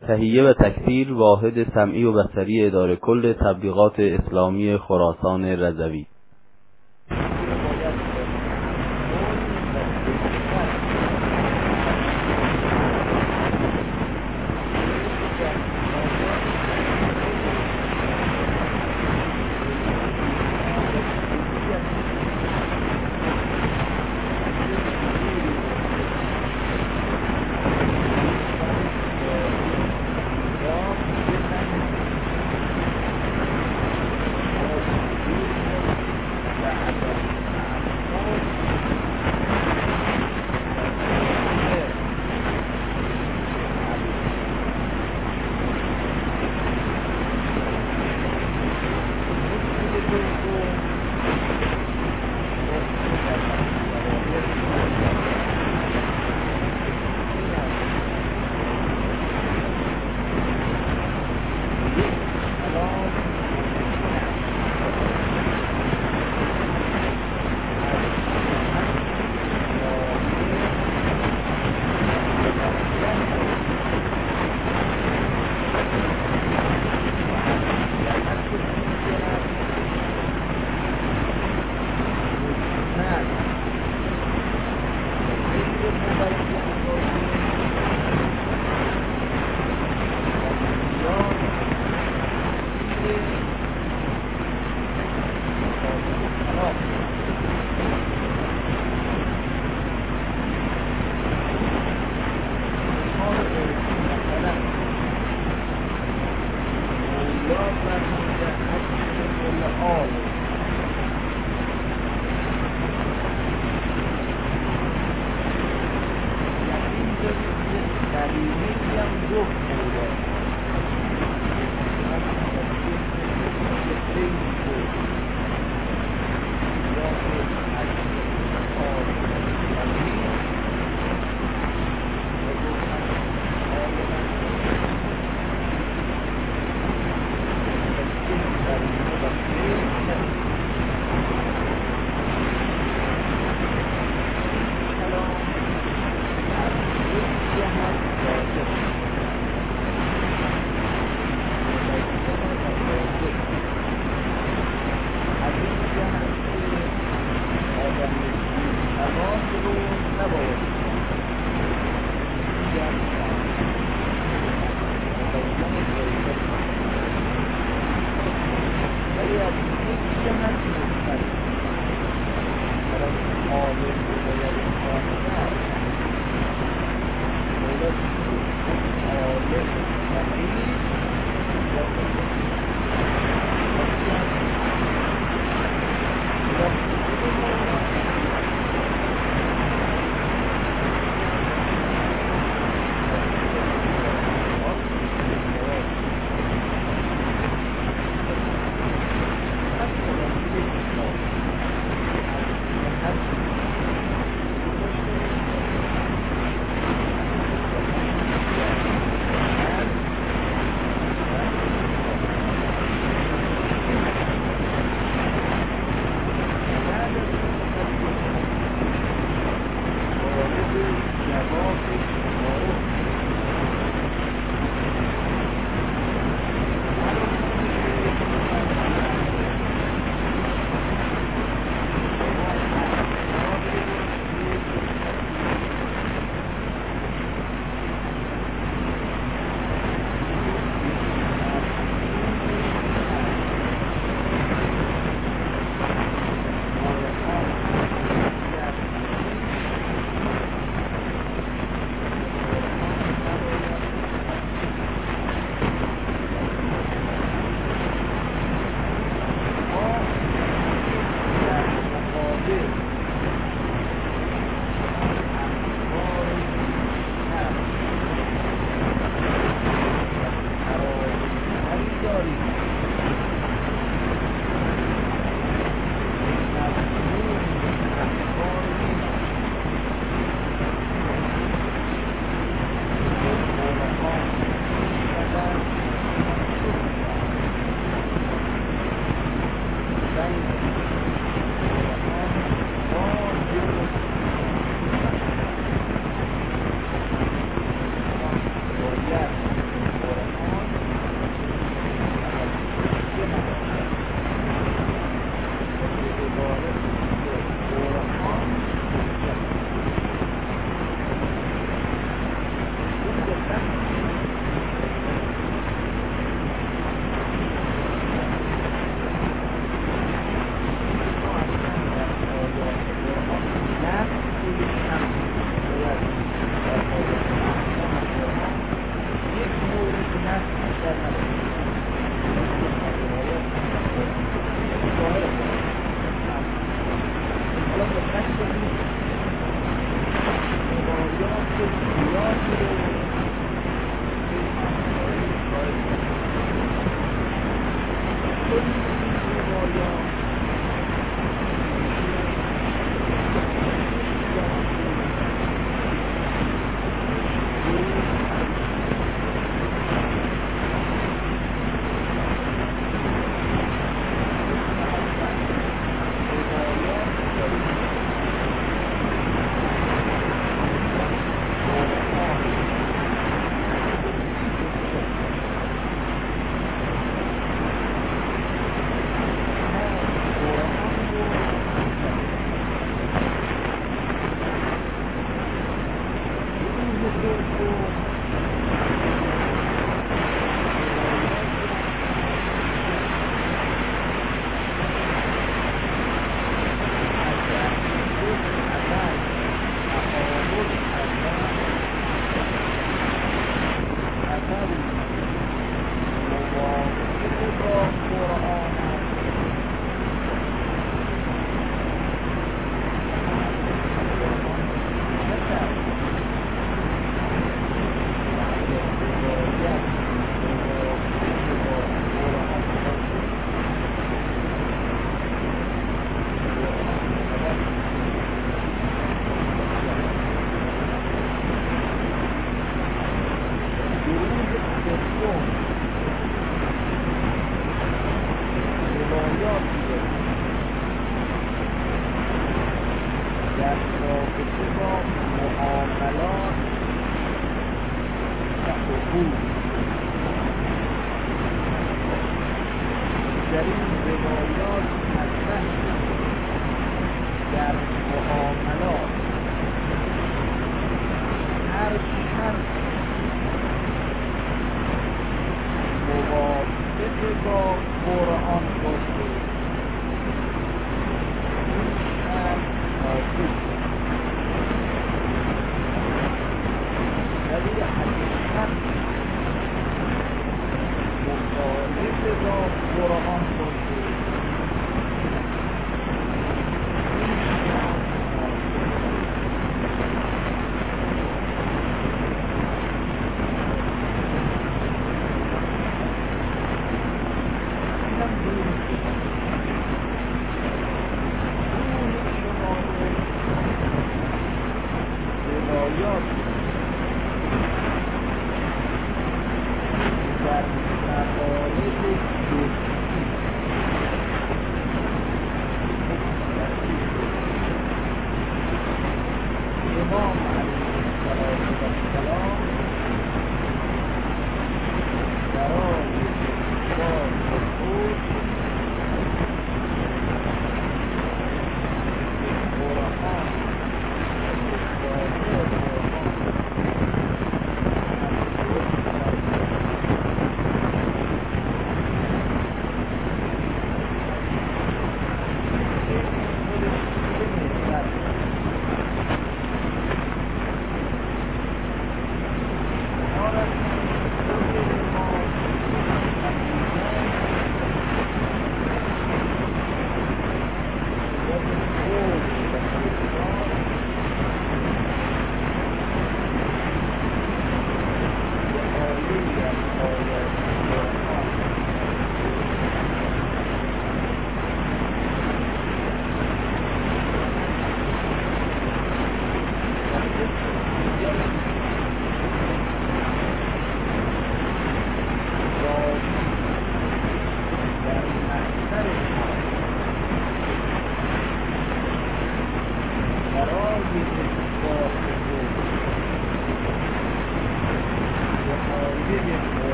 تهیه و تکثیر واحد سمعی و بصری اداره کل تبلیغات اسلامی خراسان رضوی.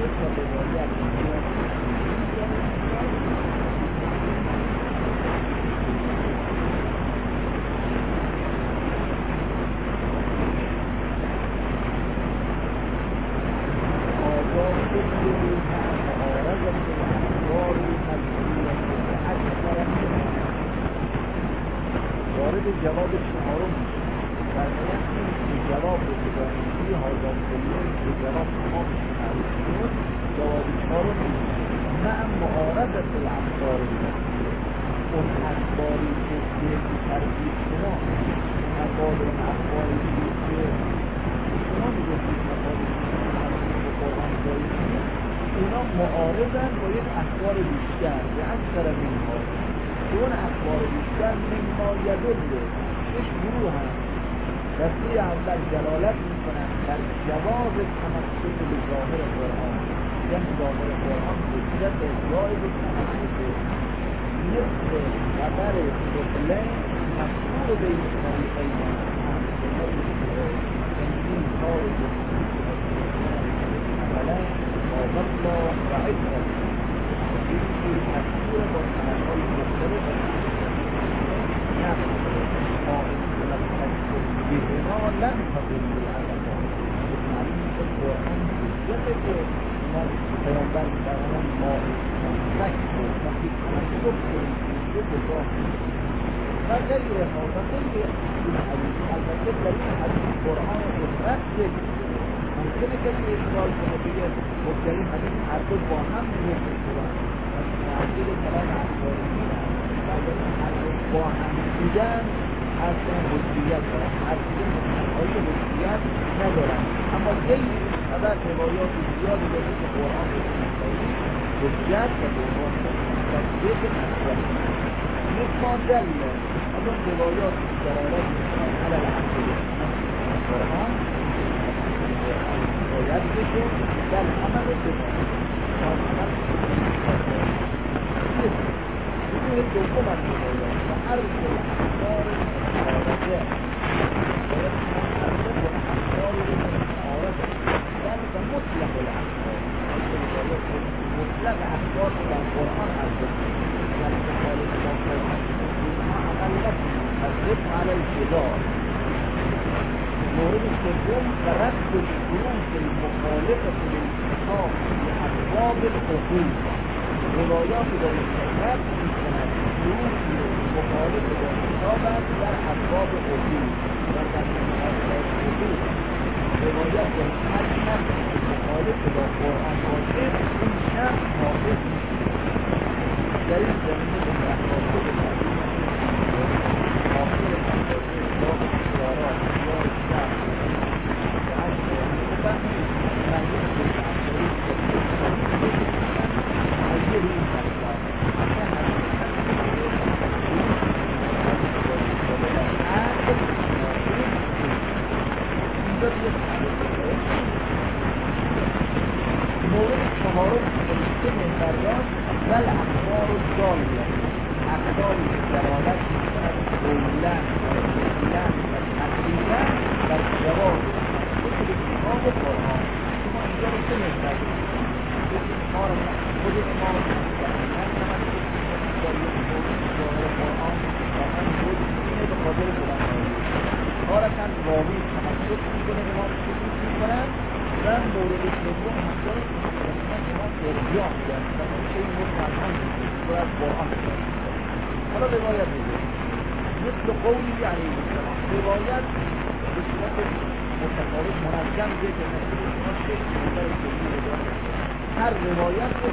تا روایت جواب چهارم در جواب بزرگی حاضر کلیه که جواب تمام شد جواب چهارم مع معارضت الافکار اون اخباری که تربیت شما مقال اخباری که شما میگوشید مقال قرآن دارید اونا معارضن با یک اخبار بیشتر به اکثر منها اون اخبار بیشتر مما یدله شش گروه هم دسته اول دلالت میکنن در جواز تمسک به ظاهر قرآن یعنی ظاهر قرآن حجت اجرای به تمسک مثل خبر مطلع مشهور بین طریقین این کار اولا آباد الله و عبرت این مشهور با سنتهای مختلف بهما لم تقل بالعلماء معلوم القرآن حجته که ما پیامبر برامون ممسک بود وقتی تمسک کنیم حجت ظاهر و غیرها و غیر این حدیث البته در این حدیث قرآن قدرت ذکر ممکنه کسی اشکال کنه بگه خب در این حدیث هر دو با هم ذکر شدن و معجل کلام اخباری و در این هر دو با هم دیدن اصلا حجیت دارن اصلا مستقای حجیت ندارن اما غیر خبر روایات زیادی داره که قرآن مستقایی حجیت و قرآن مستقیت مستقایی مثل دل از اون روایات دلالت میکنن على العقل قرآن باید بشه در عمل بشه بدون دوم از روایات و عرض الاخبار معارضه باید معارضه و اخبار معارضه ذلك مطلق الاخبار مطلق اخبار در قرآن عرضه ذلك خالص با قرآن اینها عمل نکنید الرد علی الجدال مورد سوم رد الشروط المخالفة للاتفاق بأسباب الحقوق روایات در رد می‌کند شروط مخالف با کتابت در اسباب حقوق در اسباب حقوق روایت در هر شخص مخالف با قرآن باشه این شخص ناقص میشه در این زمینه به تحقیق آخر اصلاح اختیارات اختیار شخص و عشق و مجلس بالعقلی مجلس این مطلب مورد چهارم که برداشت و الاخبار الضاله اخباری که دلالت می‌کند قولا و فعلا و تقریبا در جواب تمسک به کتاب قرآن شما اینجا رو چه نظر خود امام من تمسک با یک موضوع ظاهر قرآن واقعا موضوعی به خاطر بلندآوری تارکاً راوی تمسک می‌کنه امام سکوت می‌کنند و مورد دوم همچنان امام ارجاع کرد و اون شیء مطلقاً باید قرآن کرد. حالا روایت میگه مثل قولی علیه السلام روایت به صورت متفاوت منظم دیگه که مثل شما شش نظر کلی روایت هر روایت رو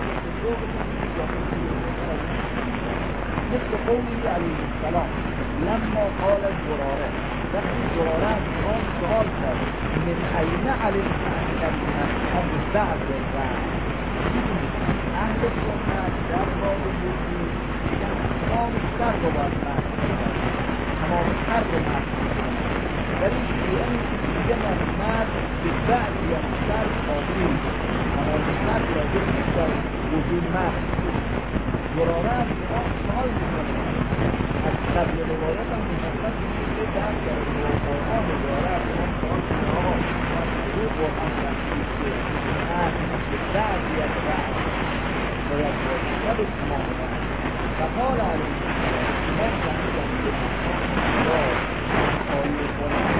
مثل قولی علیه السلام لما قال الزراره وقتی زراره از امام سوال کرد من این علمت ان المذهب بعد الرأی اهل سنت در باب موضوع تمام سر رو باید مرد تمام سر رو مرد ولی یعنی دیگه مرد به بعدی از سر قابلی تمام سر راجع بیشتر وجود مرد زراره از امام سوال میکنه از قبل روایت هم مشخص میشه که در قرآن زراره از امام سوال میکنه قرآن تحقیق که به بعدی رأس باید باشد و به تمام رأس و قال علیه السلام ما فهمیدم که مقام آیه قرآن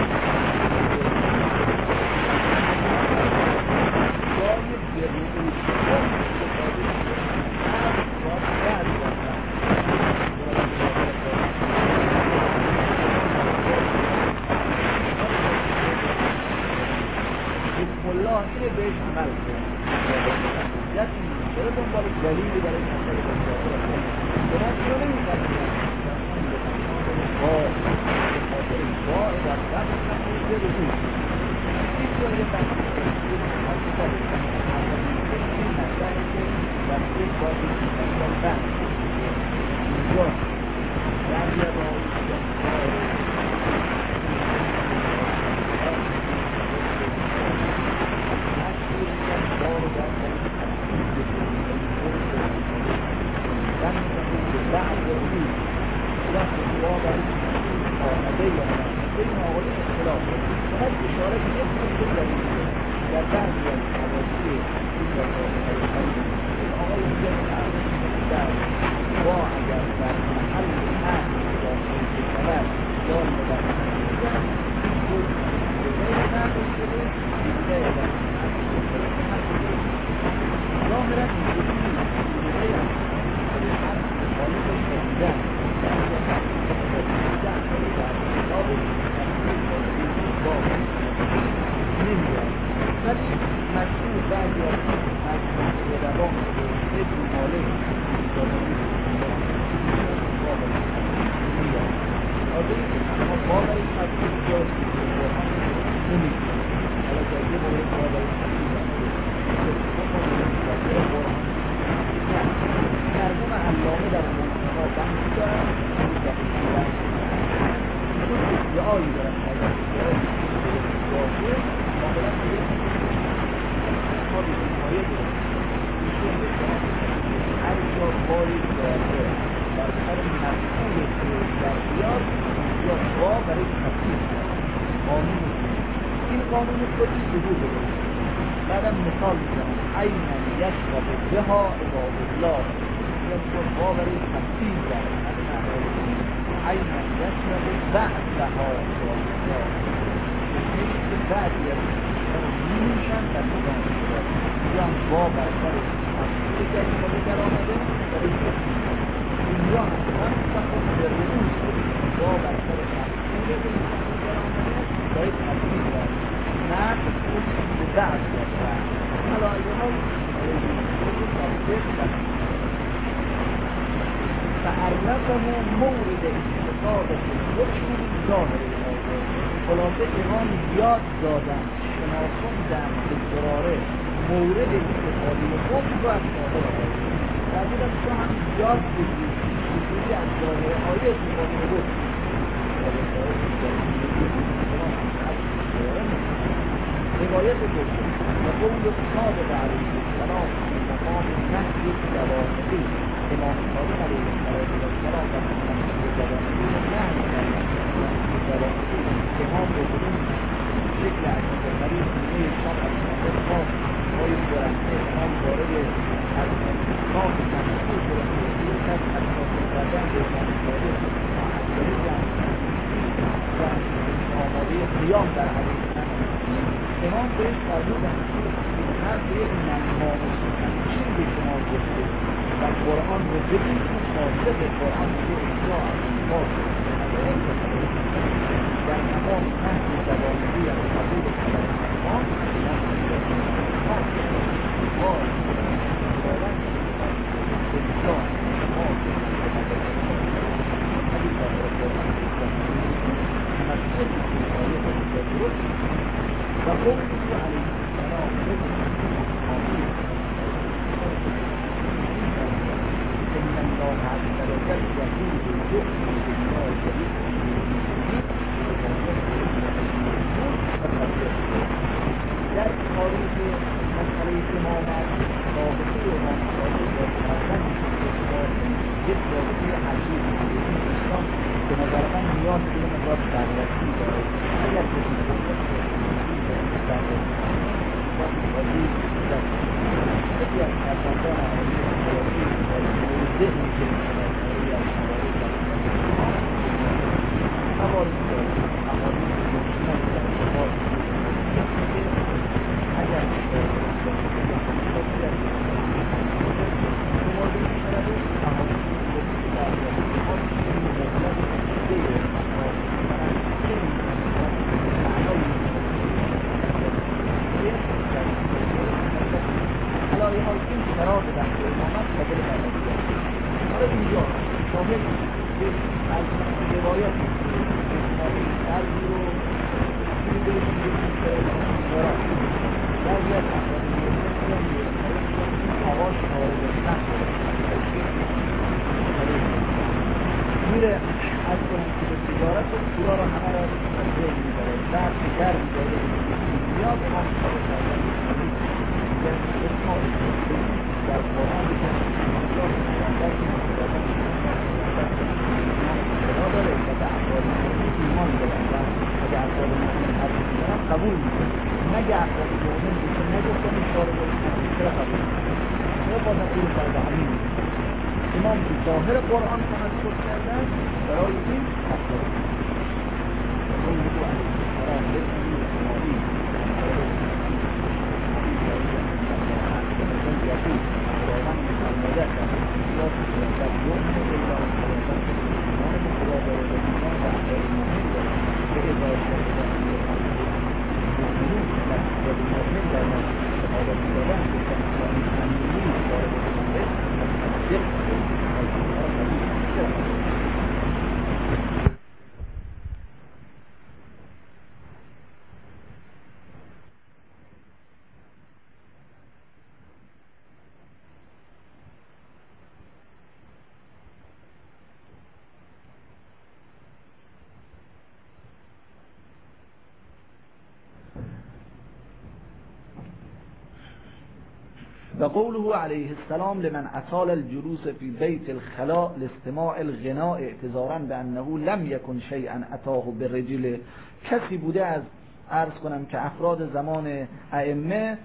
جای به رؤوس خود استفاده میکنه رأس باید بعد باشد بسم الله اینه بهش عمل کنه یکی داره دنبال دلیلی برای مسئله بسیاره شما چرا نمی‌کنید با خاطر با عبادت کنید به رؤوس این جایی ذهنی که امام به ظاهر قرآن تمسک کردن برای این اصلا و قوله علیه السلام لمن اطال الجلوس فی بیت الخلاء لاستماع الغناء اعتذارا بانه لم یکن شیئا اتاه بالرجل. کسی بوده از عرض کنم که افراد زمان ائمه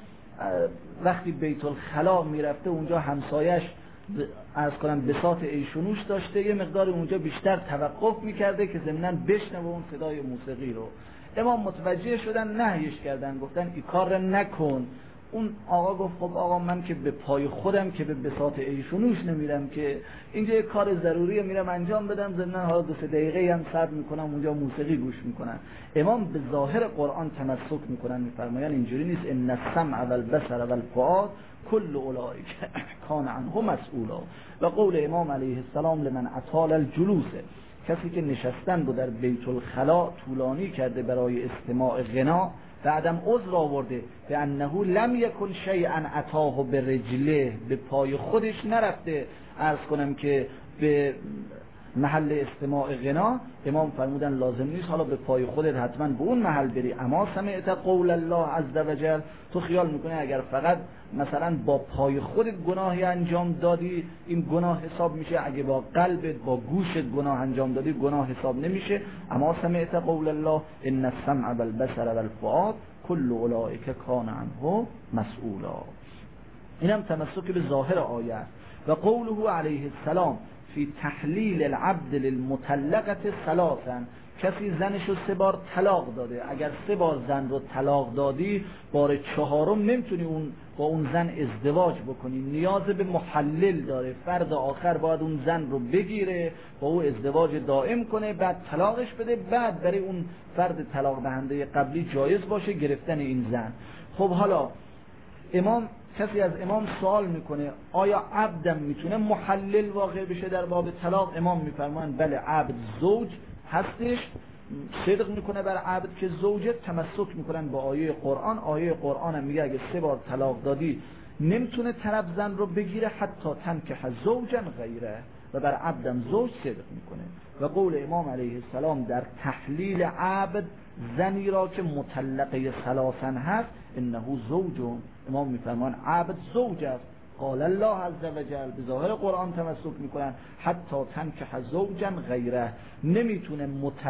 وقتی بیت الخلاء میرفته اونجا همسایش عرض کنم بساط عیشونوش داشته، یه مقدار اونجا بیشتر توقف میکرده که ضمناً بشنوه اون صدای موسیقی رو. امام متوجه شدن نهیش کردن، گفتن این کار رو نکن. اون آقا گفت خب آقا من که به پای خودم که به بساط عیشونوش نمیرم که اینجا یه کار ضروریه میرم انجام بدم، ضمناً حالا 2-3 دقیقه هم صبر میکنم اونجا موسیقی گوش میکنن. امام به ظاهر قرآن تمسک میکنن، میفرمایند اینجوری نیست. ان السمع والبصر والفؤاد كل اولئک کان عنه مسئولا. و قول امام علیه السلام لمن اطال الجلوس، کسی که نشستن رو در بیت الخلاء طولانی کرده برای استماع غنا، بعدم عذر آورده به انه لم یکن شیئا اتاه برجله، به پای خودش نرفته عرض کنم که به محل استماع غنا. امام فرمودن لازم نیست حالا به پای خودت حتما به اون محل بری. اما سمعت قول الله عز وجل، تو خیال میکنه اگر فقط مثلا با پای خودت گناهی انجام دادی این گناه حساب میشه، اگه با قلبت با گوشت گناه انجام دادی گناه حساب نمیشه. اما سمعت قول الله ان السمع والبصر والفؤاد كل اولئک کان عنه مسئولا. اینم تمسک به ظاهر آیه. و قوله علیه السلام فی تحلیل العبد للمطلقه ثلاثا، کسی زنش رو 3 بار طلاق داده، اگر 3 بار زن رو طلاق دادی بار 4م نمیتونی با اون زن ازدواج بکنی، نیاز به محلل داره. فرد آخر باید اون زن رو بگیره با او ازدواج دائم کنه، بعد طلاقش بده، بعد برای اون فرد طلاق دهنده قبلی جایز باشه گرفتن این زن. خب حالا کسی از امام سوال میکنه آیا عبدم میتونه محلل واقع بشه در باب طلاق؟ امام میفرمایند بله، عبد زوج هستش، صدق میکنه بر عبد که زوجه. تمسک میکنن با آیه قرآن. آیه قرآن هم میگه اگه 3 بار طلاق دادی نمیتونه طرف زن رو بگیره حتی تنکح زوجا غیره، و بر عبدم زوج صدق میکنه. و قول امام علیه السلام در تحلیل عبد، زنی را که مطلقه ثلاثا هست، انه زوج، امام میفرمان عبد زوج است. قال الله عز وجل، به ظاهر قرآن تمسک میکنن حتی تنکح زوجا غیره، نمیتونه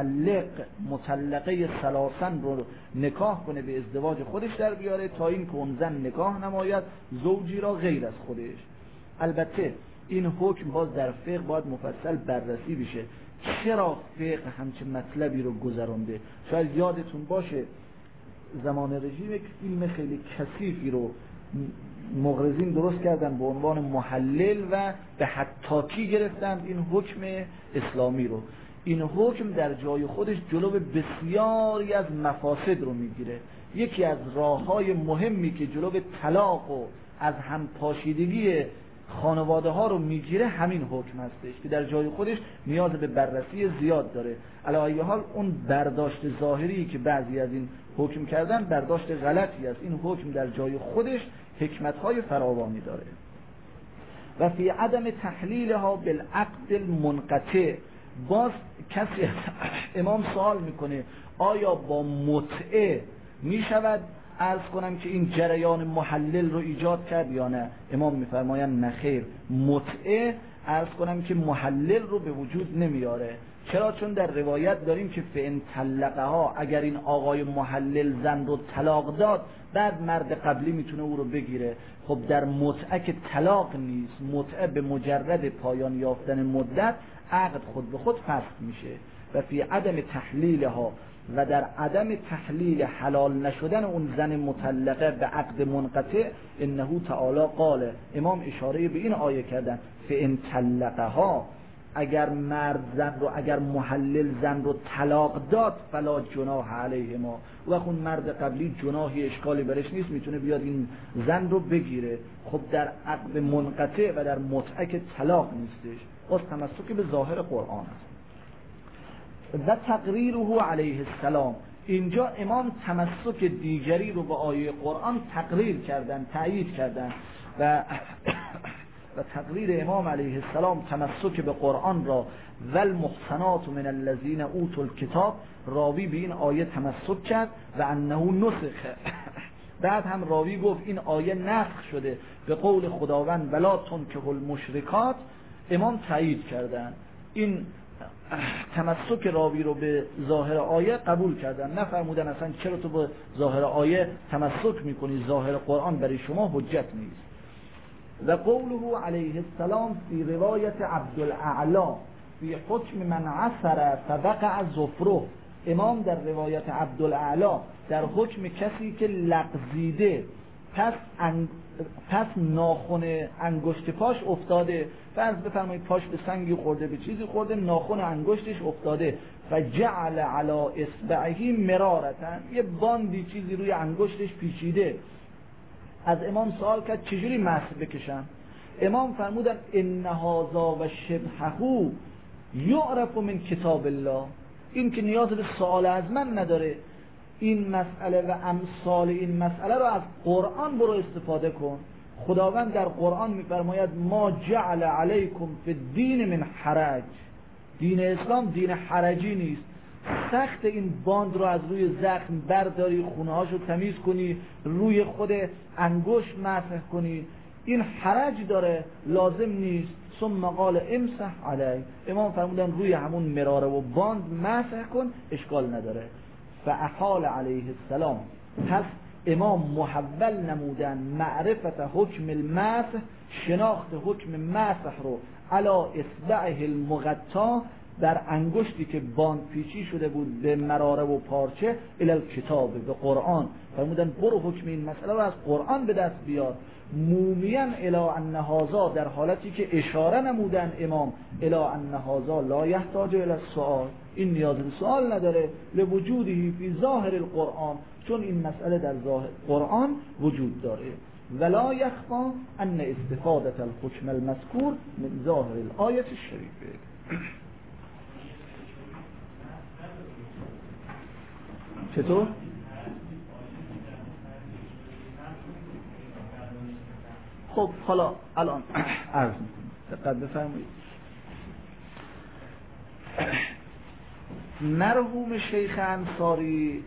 مطلقه ثلاثا رو نکاح کنه به ازدواج خودش در بیاره تا این که اون زن نکاح نماید زوجی را غیر از خودش. البته این حکم باز در فقه باید مفصل بررسی بشه، چرا فقه همچین مطلبی رو گذرانده. شاید یادتون باشه زمان رژیم یک فیلم خیلی کثیفی رو مغرضین درست کردن به عنوان محلل و به حتاکی گرفتن این حکم اسلامی رو. این حکم در جای خودش جلو بسیاری از مفاسد رو میگیره. یکی از راه‌های مهمی که جلو طلاق و از هم پاشیدگی خانواده ها رو میگیره همین حکم هستش که در جای خودش نیاز به بررسی زیاد داره. علی ای حال اون برداشت ظاهری که بعضی از این حکم کردن برداشت غلطی است. این حکم در جای خودش حکمت‌های فراوانی داره. و فی عدم تحلیلها بالعقد المنقطع، باز کسی امام سوال میکنه آیا با متعه میشود عرض کنم که این جریان محلل رو ایجاد کرد یا نه؟ امام میفرمایند نخیر، متعه عرض کنم که محلل رو به وجود نمیاره. چرا؟ چون در روایت داریم که فإن طلقها، اگر این آقای محلل زن رو طلاق داد بعد مرد قبلی میتونه او رو بگیره. خب در متعه که طلاق نیست، متعه به مجرد پایان یافتن مدت عقد خود به خود فسخ میشه. و فی عدم تحلیلها، و در عدم تحلیل حلال نشدن اون زن مطلقه به عقد منقطع، انه تعالی قاله، امام اشاره به این آیه کردن فإن طلقها، اگر مرد زن رو، اگر محلل زن رو طلاق داد فلا جناح علیهما، و اون مرد قبلی جناحی اشکالی برش نیست، میتونه بیاد این زن رو بگیره. خب در عقد منقطع و در متعه که طلاق نیستش، باز تمسک به ظاهر قرآن است. و تقریره علیه السلام، اینجا امام تمسک دیگری رو به آیه قرآن تقریر کردن، تأیید کردن و تقریر امام علیه السلام تمسک به قرآن را و المحصنات من الذین اوتوا الکتاب، راوی به این آیه تمسک کرد و انه نسخ. بعد هم راوی گفت این آیه نسخ شده به قول خداوند ولا تنکحوا المشرکات. امام تأیید کردن این تمسک راوی رو به ظاهر آیه قبول کردن، نفرمودن اصلا چرا تو به ظاهر آیه تمسک میکنی، ظاهر قرآن برای شما حجت نیست. و قوله علیه السلام فی روایت عبدالاعلی فی حکم من عثر فوقع ظفره، امام در روایت عبدالاعلی در حکم کسی که لغزیده پس ناخن انگشت پاش افتاده، فرض بفرمایید پاش به سنگی خورده، به چیزی خورده، ناخن انگشتش افتاده، فجعل علی اصبعه مرارتن، یه باندی چیزی روی انگشتش پیچیده. از امام سوال کرد چجوری مسح بکشم؟ امام فرمودن ان هذا و شبهه یعرف من کتاب الله، این که نیاز به سوال از من نداره، این مسئله و امثال این مسئله رو از قرآن برو استفاده کن. خداوند در قرآن میفرماید ما جعل علیکم فی الدین من حرج، دین اسلام دین حرجی نیست. سخت این باند رو از روی زخم برداری، خونه هاشو تمیز کنی، روی خود انگشت مسح کنی، این حرج داره، لازم نیست. ثم قال امسح علی، امام فرمودن روی همون مراره و باند مسح کن، اشکال نداره. فاحال علیه السلام، پس امام محول نمودن معرفت حکم المسح، شناخت حکم مسح رو علی اصبعه المغطا، در انگشتی که باند پیچی شده بود به مراره و پارچه، الی الکتاب، به قرآن. فرمودن برو حکم این مسئله رو از قرآن به دست بیار. مومیا الی ان هذا، در حالتی که اشاره نمودن امام الی ان هذا لا یحتاج الی السؤال، این نیاز به سوال نداره، لوجوده فی ظاهر القرآن، چون این مسئله در ظاهر قرآن وجود داره. ولا یخفی ان استفاده الحکم المذکور من ظاهر الآیه الشریفه. چطور؟ خب حالا الان عرض میکنم، دقت بفرمایید. مرحوم شیخ انصاری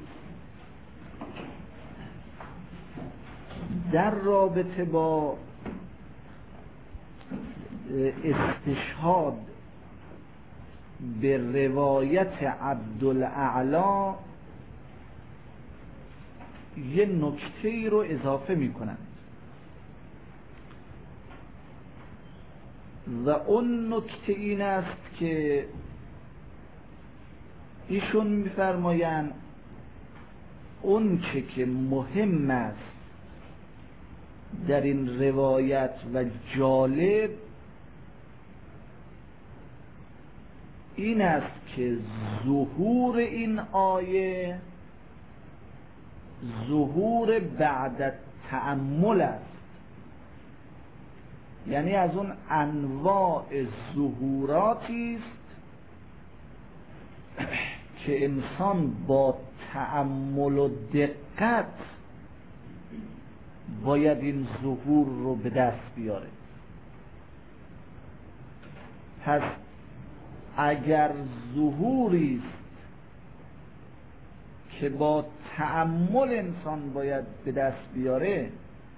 در رابطه با استشهاد به روایت عبدالاعلی یه نکته رو اضافه میکنند. و اون نکته این است که ایشون می‌فرمایند اون چه که مهم است در این روایت و جالب این است که ظهور این آیه ظهور بعد تأمل است، یعنی از اون انواع ظهوراتی است که انسان با تأمل و دقت باید این ظهور رو به دست بیاره. پس اگر ظهوری است که با تأمل انسان باید به دست بیاره،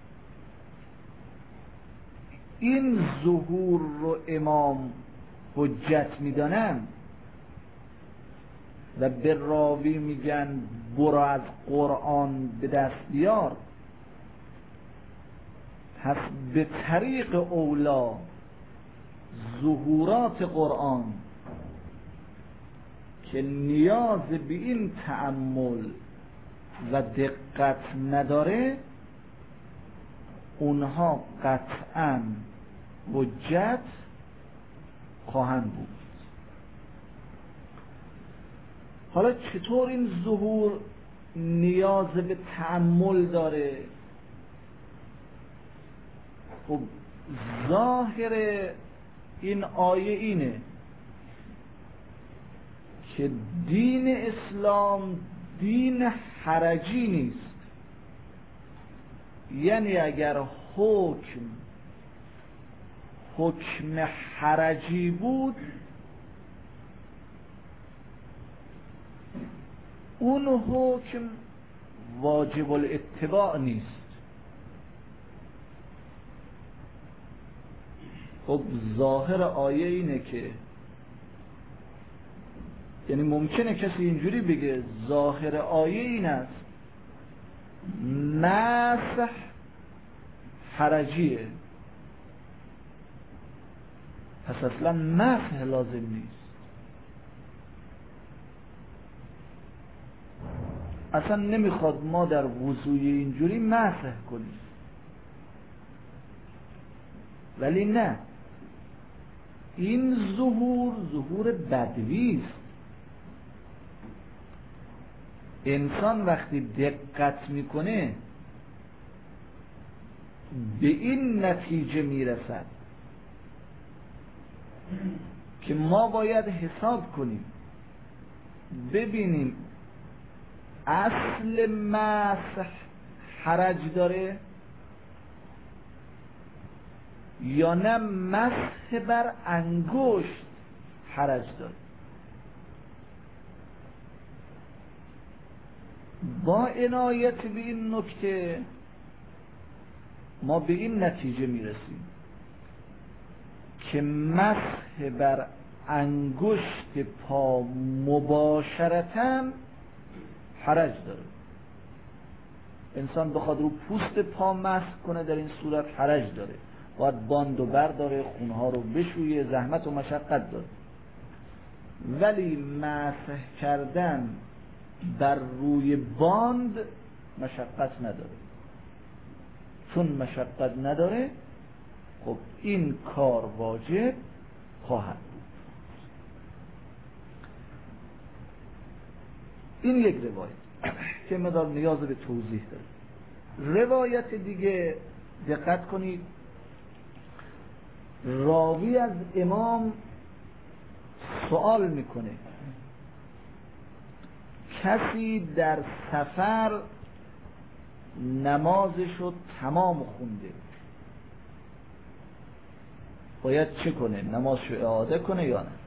این ظهور رو امام حجت میدانن و به راوی میگن برو از قرآن به دست بیار. پس به طریق اولا ظهورات قرآن که نیاز به این تأمل و دقت نداره، اونها قطعاً حجت خواهند بود. حالا چطور این ظهور نیاز به تأمل داره؟ خب ظاهر این آیه اینه که دین اسلام دین حرجی نیست. یعنی اگر حکم حرجی بود، اون حکم واجب الاتباع نیست. خب ظاهر آیه اینه که، یعنی ممکنه کسی اینجوری بگه ظاهر آیه این است مسح حرجیه، پس اصلا مسح لازم نیست. اصلا نمیخواد ما در وضوی اینجوری مسح کنیم. ولی نه، این ظهور بدوی است. انسان وقتی دقت میکنه به این نتیجه میرسد که ما باید حساب کنیم ببینیم اصل مسح حرج داره یا نه مسح بر انگشت حرج داره. با عنایت به این نکته ما به این نتیجه میرسیم که مسح بر انگشت پا مباشرتاً حرج داره. انسان بخواد رو پوست پا مسح کنه در این صورت حرج داره، باید باند و برداره، خونها رو بشویه، زحمت و مشقت داره. ولی مسح کردن بر روی باند مشقت نداره. چون مشقت نداره، خب این کار واجب خواهد بود. این یک روایت که مقدار نیاز به توضیح داره. روایت دیگه دقت کنید، راوی از امام سوال میکنه کسی در سفر نمازشو تمام خونده باید چه کنه؟ نمازشو اعاده کنه یا نه؟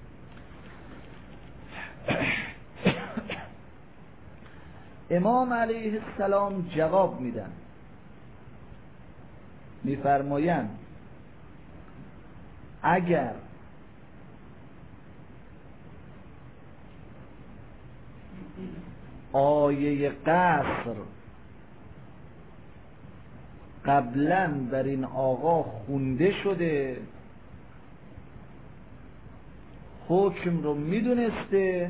امام علیه السلام جواب میدن، میفرمایند اگر آیه قصر قبلا بر این آقا خونده شده حکم رو میدونسته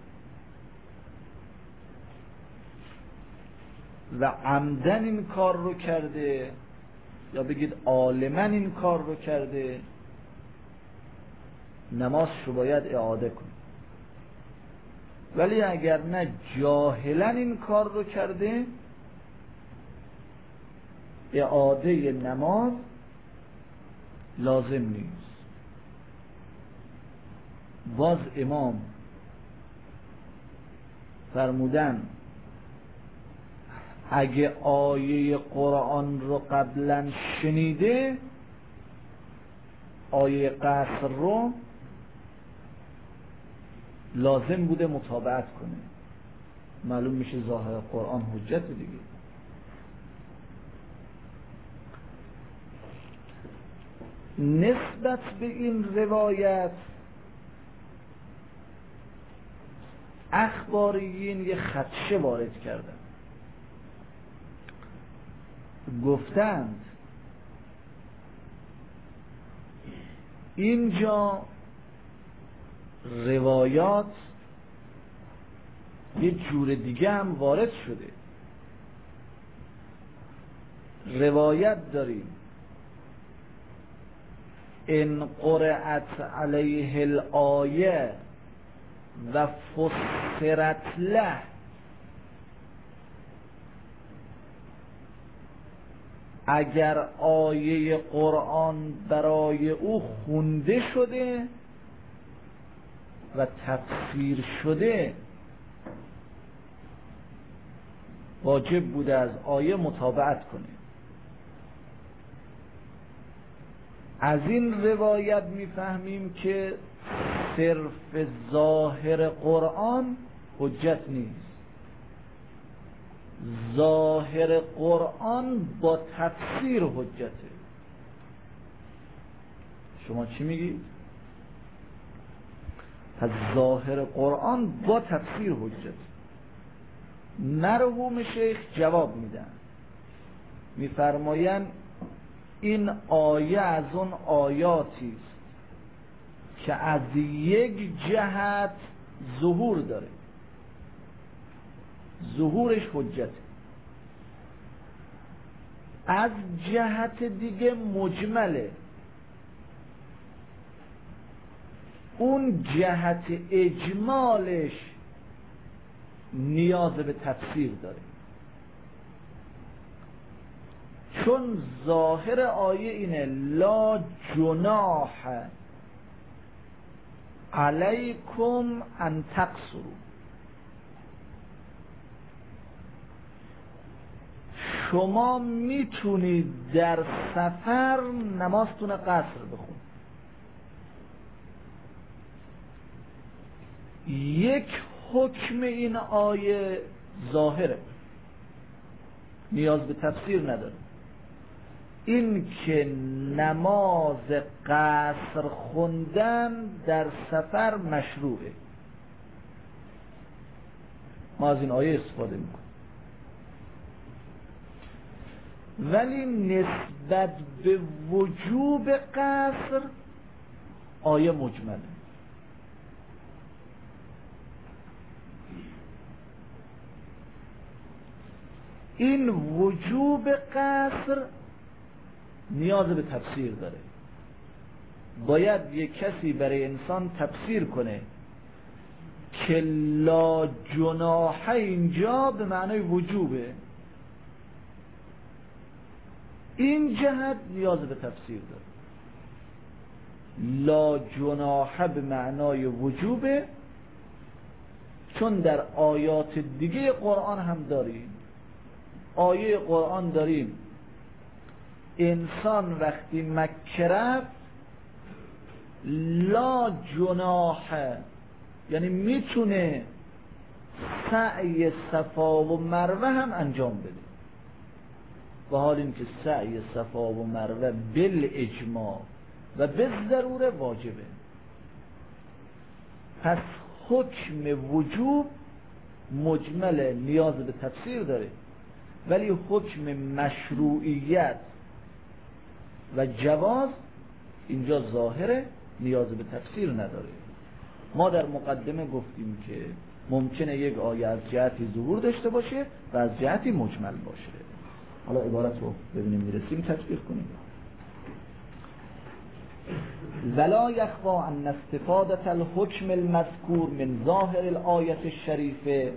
و عمدن این کار رو کرده، یا بگید عالماً این کار رو کرده، نمازش رو باید اعاده کنه. ولی اگر نه جاهلاً این کار رو کرده، اعاده نماز لازم نیست. باز امام فرمودن اگه آیه قرآن رو قبلا شنیده، آیه قصر رو لازم بوده متابعت کنه. معلوم میشه ظاهر قرآن حجت دیگه. نسبت به این روایت اخباریین یه خدشه وارد کردن، گفتند اینجا روایات یه جور دیگه هم وارد شده. روایت داریم ان قرأت علیه الآیه و فسرت له، اگر آیه قرآن برای او خونده شده و تفسیر شده، واجب بوده از آیه متابعت کنه. از این روایت میفهمیم که صرف ظاهر قرآن حجت نیست. ظاهر قرآن با تفسیر حجته. شما چی میگید؟ پس ظاهر قرآن با تفسیر حجته. مرحوم شیخ جواب میدن، میفرمایند این آیه از اون آیاتی است که از یک جهت ظهور داره، ظهورش حجته، از جهت دیگه مجمله، اون جهت اجمالش نیاز به تفسیر داره. چون ظاهر آیه اینه لا جناح علیکم ان تقصروا، شما میتونید در سفر نمازتون قصر بخونید. یک حکم این آیه ظاهره، نیاز به تفسیر نداره، این که نماز قصر خوندن در سفر مشروعه. ما از این آیه استفاده میکنیم. ولی نسبت به وجوب قصر آیه مجمله. این وجوب قصر نیاز به تفسیر داره. باید یک کسی برای انسان تفسیر کنه که لا جناح اینجا به معنای وجوبه، این جهت نیاز به تفسیر داره. لا جناح به معنای وجوبه، چون در آیات دیگه قرآن هم داریم. آیه قرآن داریم انسان وقتی مکه رفت لا جناح، یعنی میتونه سعی صفا و مروه هم انجام بده، و حال این که سعی صفا و مروه بالاجماع و بالضروره واجبه. پس حکم وجوب مجمل نیاز به تفسیر داره، ولی حکم مشروعیت و جواز اینجا ظاهره، نیاز به تفسیر نداره. ما در مقدمه گفتیم که ممکنه یک آیه از جهتی ظهور داشته باشه و از جهتی مجمل باشه. حالا عبارت رو ببینیم میرسیم تطبیق کنیم. ولا یخفی ان استفاده الحکم المذکور من ظاهر الآیه الشریفه،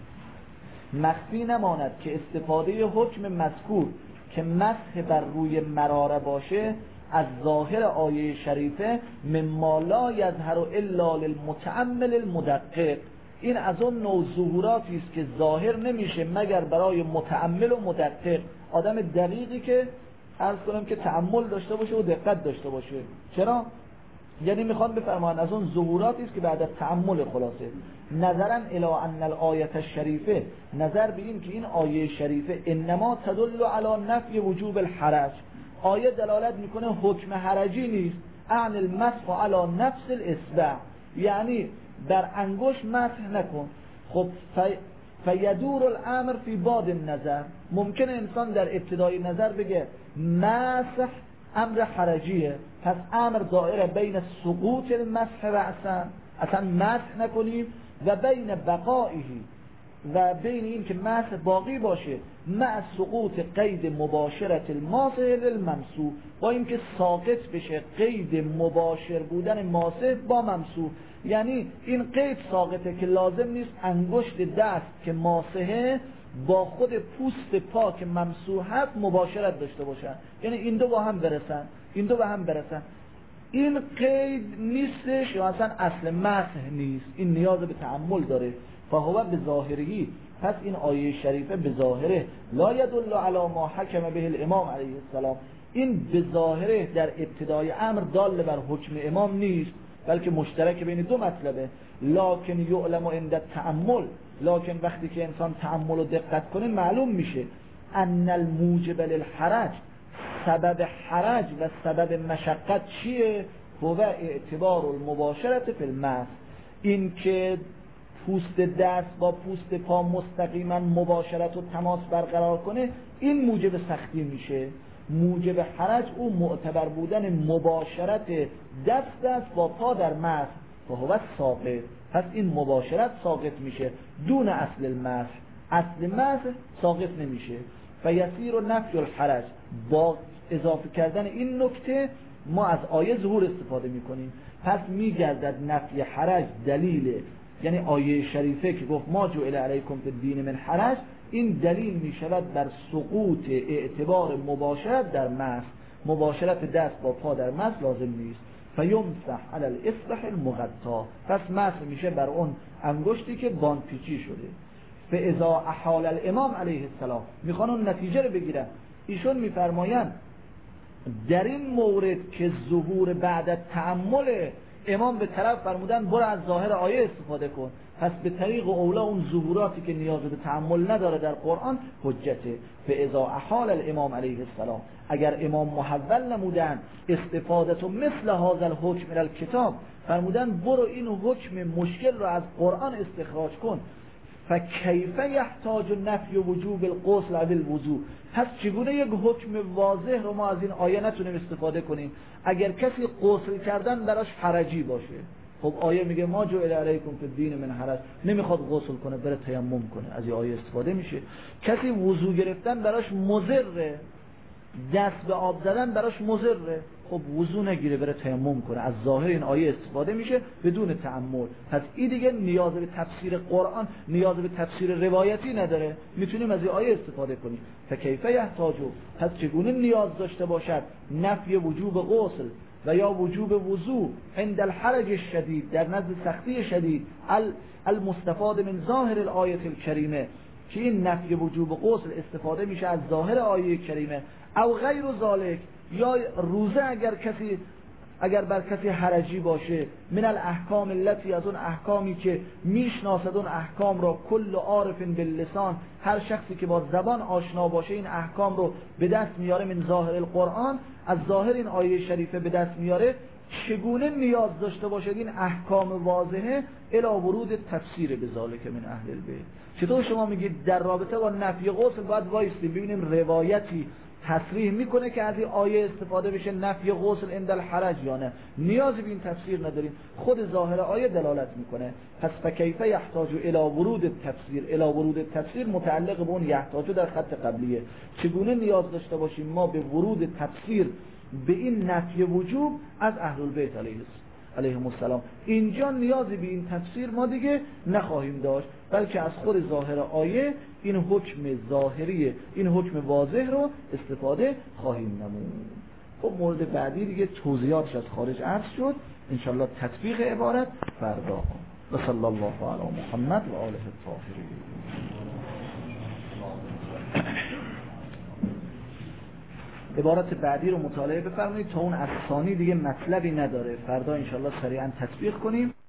مخفی نماند که استفاده حکم مذکور که مسح بر روی مراره باشه از ظاهر آیه شریفه مما لا یظهر الا للمتأمل المدقق، این از اون نوع ظهوراتی است که ظاهر نمیشه مگر برای متأمل و مدقق، آدم دقیقی که عرض کنم که تأمل داشته باشه و دقت داشته باشه. چرا؟ یعنی میخوان بفرمایند از اون ظهوراتی است که بعد از تأمل خلاصه. نظرا الی ان الآیه الشریفه، نظر به این که این آیه شریفه انما تدل علی نفی وجوب الحرج، آیه دلالت میکنه حکم حرجی نیست، عن المسح علی نفس الاصبع، یعنی در انگشت مسح نکن. خب فیدور الامر فی باد النظر، ممکنه انسان در ابتدای نظر بگه مسح امر حرجیه، پس امر دائره بین سقوط المسح رأسا، اصلا مسح نکنیم، و بین بقائهی، و بین این که مسح باقی باشه مع سقوط قید مباشرت الماسح للممسوح، با این که ساقط بشه قید مباشر بودن ماسح با ممسوح. یعنی این قید ساقطه که لازم نیست انگشت دست که ماسحه با خود پوست پا که ممسوح هست مباشرت داشته باشن، یعنی این دو با هم برسن، این دو با هم برسن. این قید نیستش یا اصلا اصل مسح نیست، این نیاز به تأمل داره. فهو به ظاهری، پس این آیه شریفه به ظاهره لا یدل علی ما حکم به الامام علیه السلام، این به ظاهره در ابتدای امر دال بر حکم امام نیست، بلکه مشترک بین دو مطلبه. لکن یعلم عند التأمل، لکن وقتی که انسان تأمل و دقت کنه معلوم میشه ان الموجب للحرج، سبب حرج و سبب مشقت چیه؟ هو اعتبار المباشرت فی المسح، این که پوست دست با پوست پا مستقیما مباشرت و تماس برقرار کنه، این موجب سختی میشه. موجب حرج او معتبر بودن مباشرت دست با پا در مسح، فهو ساقط، پس این مباشرت ساقط میشه دون اصل المسح، اصل مسح ساقط نمیشه. فیسیر نفی الحرج، با اضافه کردن این نکته ما از آیه ظهور استفاده میکنیم، پس میگردد نفی حرج دلیله، یعنی آیه شریفه که گفت ما جعل علیکم فی الدین من حرج، این دلیل میشود بر سقوط اعتبار مباشرت در مسح، مباشرت دست با پا در مسح لازم نیست. فیمسح علی الاصبع المغطا، پس مسح میشه بر اون انگشتی که باندپیچی شده. فاذا احال الامام علیه السلام، میخوان اون نتیجه رو بگیرن، ایشون میفرمایند در این مورد که ظهور بعد تأمل، امام به طرف فرمودن برو از ظاهر آیه استفاده کن، پس به طریق اولا اون ظهوراتی که نیاز به تأمل نداره در قرآن حجته. فاذا احال الامام علیه السلام، اگر امام محول نمودن استفاده مثل هذا الحکم من الکتاب، فرمودن برو این حکم مشکل رو از قرآن استخراج کن، فکیف یحتاج نفی وجوب الغسل او الوضوء، پس چگونه یک حکم واضح رو ما از این آیه نتونیم استفاده کنیم اگر کسی غسل کردن براش حرجی باشه؟ خب آیه میگه ما جعل علیکم فی الدین من حرج، نمیخواد غسل کنه بره تیمم کنه، از این آیه استفاده میشه. کسی وضو گرفتن براش مضره، دست به آب زدن براش مضره، خب وضو نگیره بره تیمم کنه، از ظاهر این آیه استفاده میشه بدون تأمل. پس این دیگه نیاز به تفسیر قرآن، نیاز به تفسیر روایتی نداره، میتونیم از این آیه استفاده کنیم. فکیف یحتاج، پس چگونه نیاز داشته باشد نفی وجوب غسل و یا وجوب وضو عند الحرج الشدید، در نزد سختی شدید، المستفاد من ظاهر الآیه الکریمه، که این نفی وجوب غسل استفاده میشه از ظاهر آیه کریمه، او غیر ذالک، یا روزه اگر بر کسی حرجی باشه، من الاحکام التي، از اون احکامی که میشناسد اون احکام را کل عارف باللسان، هر شخصی که با زبان آشنا باشه این احکام رو به دست میاره، من ظاهر القرآن، از ظاهر این آیه شریفه به دست میاره، چگونه نیاز داشته باشد این احکام واضحه الی ورود تفسیر به ذالک من اهل البیت؟ چطور شما میگید در رابطه با نفی غسل باید وایستیم ببینیم روایتی تصریح میکنه که از این آیه استفاده بشه نفی غسل عند الحرج یا نه. نیازی به این تفسیر نداریم، خود ظاهر آیه دلالت میکنه. پس فکیف یحتاج الی ورود التفسیر، الی ورود التفسیر متعلق به اون یحتاج در خط قبلیه. چگونه نیاز داشته باشیم ما به ورود تفسیر به این نفی وجوب از اهل البیت علیهم السلام؟ اینجا نیازی به این تفسیر ما دیگه نخواهیم داشت، بلکه از خود ظاهر آیه این حکم ظاهری، این حکم واضح رو استفاده خواهیم نمود. خب مورد بعدی دیگه توضیحاتش از خارج عرض شد، انشالله تطبیق عبارت فردا. و صلی الله علی محمد و آله الطاهرین. عبارت بعدی رو مطالعه بفرمایید تا اون افسانی دیگه مطلبی نداره، فردا انشالله سریعا تطبیق کنیم.